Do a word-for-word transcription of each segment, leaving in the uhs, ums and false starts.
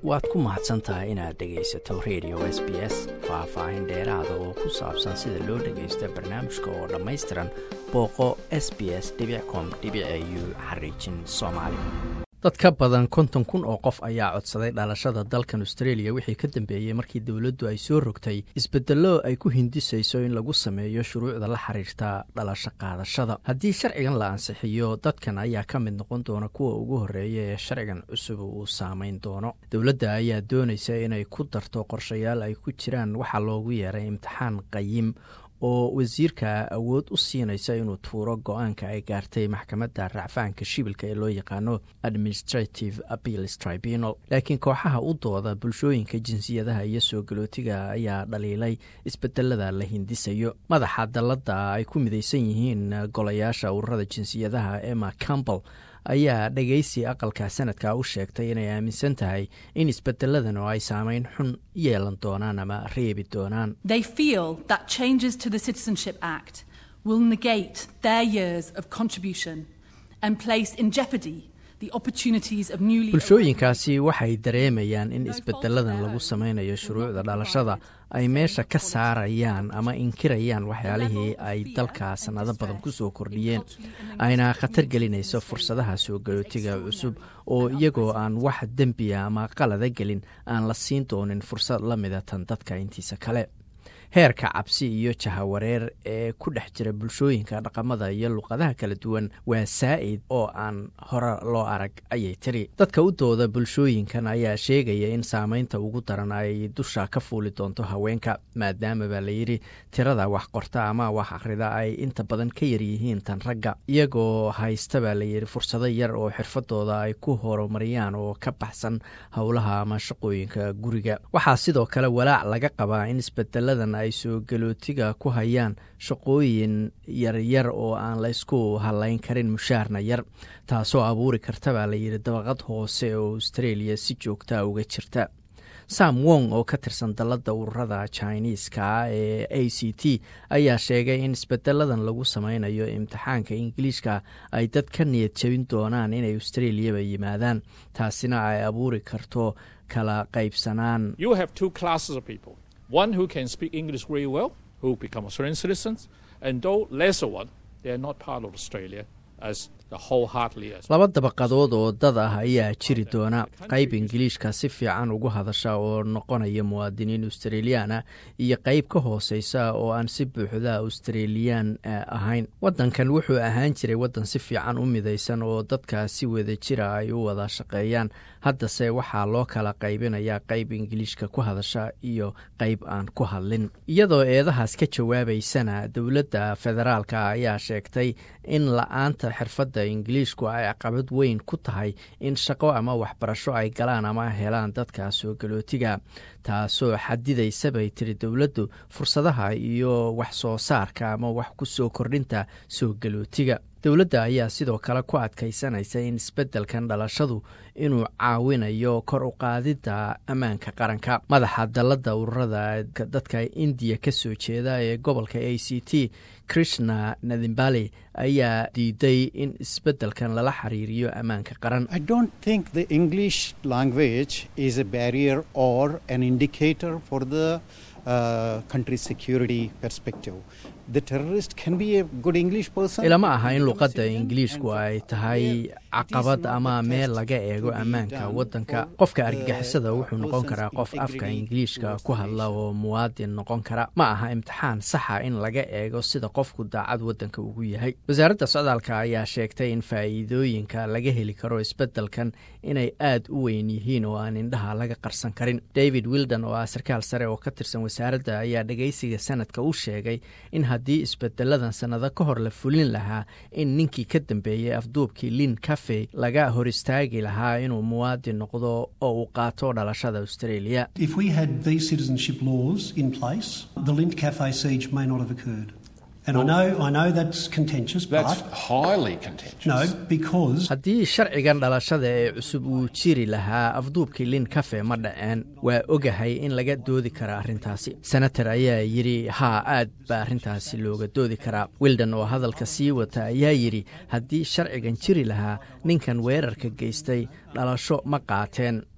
waad ku mahadsantahay inaad dhegaysato radio S B S. Faahfaahin dheeraada oo ku saabsan sida loo dhagaysto barnaamijka oo dhammaystiran booqo s b s dot com dot a u xariijin Soomaali. Dad ka badan konton kun oo qof ayaa codsaday dhalashada dalkan Australia wixii ka dambeeyay markii dawladdu ay soo rogtay isbeddello ay ku hindisayso in lagu sameeyo shuruucda la xiriirta dhalasho qaadashada. Haddii sharcigan la ansixiyo, dadkan ayaa ka mid noqon doona kuwa ugu horreeya ee sharcigan cusub uu saameyn doono. Dawladda ayaa doonaysa inay ku darto qorshayaal ay ku jiraan waxa loogu yeeray imtixaan qayim oo wasiirka awood u siinaysa inuu tuuro go-aanka ay gaartay maxkamadda racfaanka shibilka ee loo yaqaano Administrative Appeals Tribunal. Laakiin kooxaha u dooda bulshooyinka jinsiyadaha iyo soo galootiga ayaa dhaliilay isbedelada la hindisayo. Madaxa dalladda ay ku midaysan yihiin golayaasha ururada jinsiyadaha Emma Campbell ayaa dhagaysi aqalka sanadka u sheegtay inay aaminsan tahay in isbedeladan oo ay saameyn xun yeelan doonaan ama reebi doonaan. They feel that changes to the Citizenship Act will negate their years of contribution and place in jeopardy the opportunities of newly bulshooyinkaasi waxay dareemayaan in isbedeladan lagu sameynayo shuruucda dhalashada ay meesha ka saarayaan ama inkirayaan waxyaalihii ay dalka sanado badan ku soo kordhiyeen, ayna khatar gelinayso fursadaha soo galootiga cusub oo iyagoo aan wax dembiya ama qalada gelin aan la siin doonin fursad la mida tan dadka intiisa kale. Heerka cabsi iyo jahawareer ee ku dhex jira bulshooyinka dhaqamada iyo luqadaha kala duwan waa saa'id oo aan hore loo arag, ayay tiri. Dadka u dooda bulshooyinkan ayaa sheegaya in saameynta ugu daran ay dusha ka fuuli doonto haweenka, maadaama baa la yidhi tirada wax qorta ama wax akhrida ay inta badan ka yar yihiin tan ragga, iyagoo haysta baa la yidhi fursado yar oo xirfadooda ay ku horumariyaan oo ka baxsan howlaha ama shaqooyinka guriga. Waxaa sidoo kale walaac laga qabaa in isbedeladan ay soo galootiga ku hayaan shaqooyin yaryar oo aan la isku halayn karin mushaarna yar, taasoo abuuri karta baa la yidhi dabaqad hoose oo Australia si joogta uga jirta. Sam Wong oo ka tirsan dalladda ururada Chinese-ka ee A C T ayaa sheegay in isbedeladan lagu sameynayo imtixaanka Ingiliishka ay dad ka niyad jabin doonaan inay Australiaba yimaadaan, taasina ay abuuri karto kala qaybsanaan. You have two classes of people. One who can speak English very well, who become Australian citizens, and those lesser one, they are not part of Australia as the wholeheartedly as laba dabaqadood oo dad ah ayaa jiri doona, qayb Ingiliishka si fiican ugu hadasha oo noqonaya muwaadiniin Australiana iyo qayb ka hooseysa oo aan si buuxda Australian ahayn. Wadankan wuxuu ahaan jiray wadan si fiican u midaysan oo dadka si wada jira ay u wada shaqeeyaan, haddase waxaa loo kala qaybinayaa qayb Ingiliishka ku hadasha iyo qayb aan ku hadlin. Iyadoo eedahaas ka jawaabaysana, dowladda federaalka ayaa sheegtay in la'aanta xirfadda Ingiliishku ay caqabad weyn ku tahay in shaqo ama waxbarasho ay galaan ama helaan dadka soo galootiga, taasoo xadidaysa bay tiri dowladdu fursadaha iyo wax soo saarka ama wax ku soo kordhinta soo galootiga. Dowladda ayaa sidoo kale ku adkaysanaysa in isbeddelkan dhalashadu inuu caawinayo kor u qaadidda ammaanka qaranka. Madaxa dalladda ururada dadka Indiya ka soo jeeda ee gobolka A C T, Krishna Nadhimbali, ayaa diiday in isbeddelkan lala xiriiriyo ammaanka qaran. I don't think the English language is a barrier or an indicator for the uh, country's security perspective. The terrorist can be a good English person. Ilama aha in luqadda Ingiliishku ay tahay caqabad ama meel laga eego ammaanka waddanka. Qofka argagixisada wuxuu noqon karaa qof afka Ingiliishka ku hadla oo muwaadin noqon kara. Ma aha imtixaan saxa in laga eego sida qofku daacad waddanka ugu yahay. Wasaaradda socdaalka ayaa sheegtay in faa'iidooyinka laga heli karo isbeddelkan inay aad u weyn yihiin oo aan indhaha laga qarsan karin. David Wilden oo ah sarkaal sare oo ka tirsan wasaaradda ayaa dhagaysiga sanadka u sheegay in haddii isbedeladan sanado ka hor la fulin lahaa in ninkii ka dambeeyey afduubkii Lynn Cafe laga hor istaagi lahaa inuu muwaadin noqdo oo uu qaato dhalashada Australia. If we had these citizenship laws in place, the Lynn Cafe siege may not have occurred. And well, I know I know that's contentious, that's but highly contentious. No, because haddii sharcigan dhalashada ee cusub uu jiri lahaa afduubkii Lynn Cafe ma dhaceen. Waa ogahay in laga doodi kara arrintaasi. Senator ayaa yidhi haa, aad baa arrintaasi looga doodi karaa. Wilden oo hadalka sii wata ayaa yidhi haddii sharcigan jiri lahaa ninkan weerarka geystay dhalasho ma qaateen.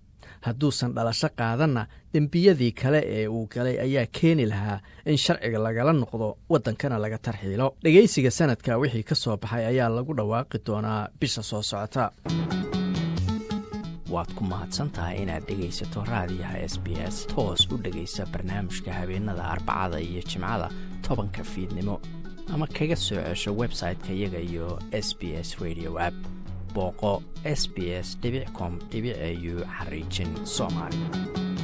hadduusan dhalasho qaadanna dembiyadii kale ee uu galay ayaa keeni lahaa in sharciga lagala noqdo waddankana laga tarxiilo. dhegaysiga sanadka wixii ka soo baxay ayaa lagu dhawaaqi doonaa bisha soo socota. waad ku mahadsantahay inaad dhegaysato raadiyaha S B S. toos u dhegaysa barnaamijka habeenada arbacada iyo jimcada tobanka fiidnimo ama kaga soo cesho website-ka iyaga iyo S B S radio app. booqo s b s dot com dot a u xariijin soomaali.